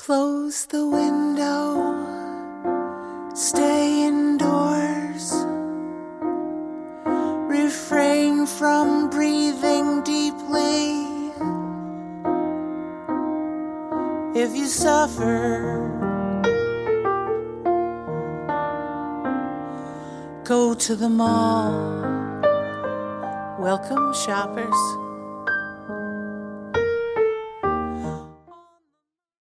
Close the window, stay indoors, refrain from breathing deeply. If you suffer, go to the mall. Welcome, shoppers.